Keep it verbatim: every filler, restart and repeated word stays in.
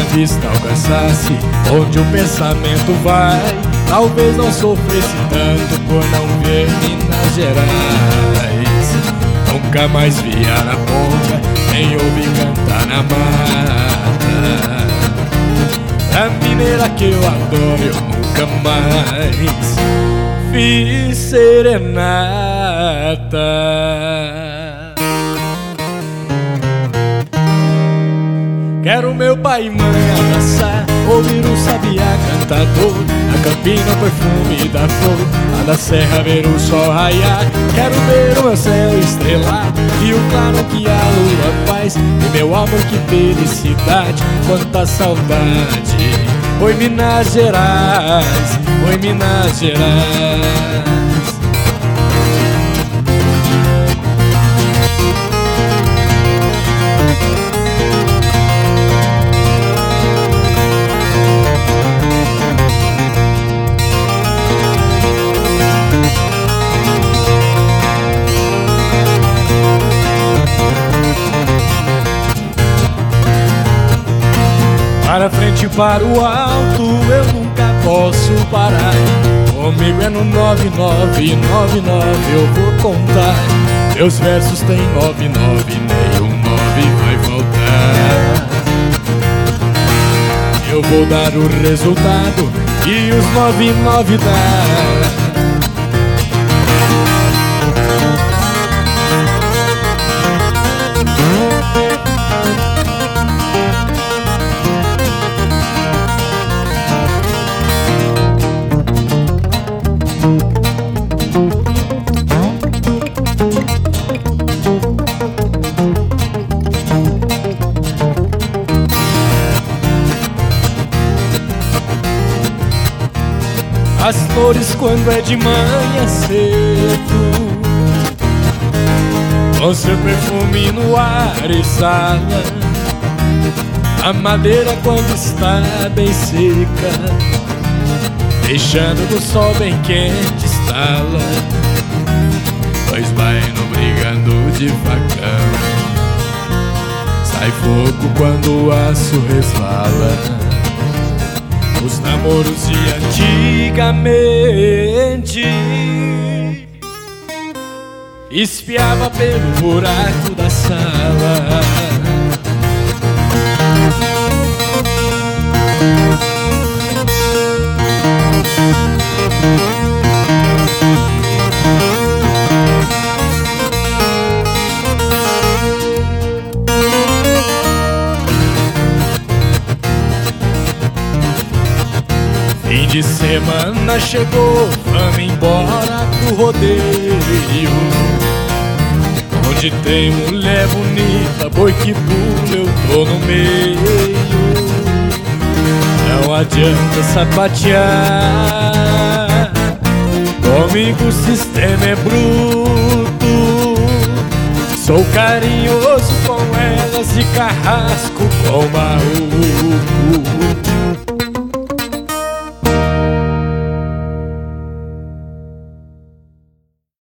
vista alcançasse onde o pensamento vai, talvez não sofresse tanto por não ver Minas Gerais. Nunca mais vi Araponga, nem ouvi cantar na mata. A mineira que eu adoro, eu nunca mais fiz serenata. Quero meu pai e mãe abraçar, ouvir o sabiá cantador, a campina o perfume da flor, a da serra ver o sol raiar. Quero ver o meu céu estrelado e o claro que a lua faz. E meu amor, que felicidade, quanta saudade. Oi Minas Gerais, oi Minas Gerais. Para frente e para o alto eu nunca posso parar. Comigo é no nove nove nove nove eu vou contar. Meus versos tem nove nove, nenhum nove vai faltar. Eu vou dar o resultado e os nove nove dá. As flores quando é de manhã cedo, com seu perfume no ar exala. A madeira quando está bem seca, deixando no sol bem quente estala. Pois vai no brigando de facão, sai fogo quando o aço resvala. Os namoros de antigamente espiava pelo buraco da sala. Fim de semana chegou, vamos embora pro rodeio, onde tem mulher bonita, boi que pula, eu tô no meio. Não adianta sapatear, comigo o sistema é bruto. Sou carinhoso com elas e carrasco com maluco.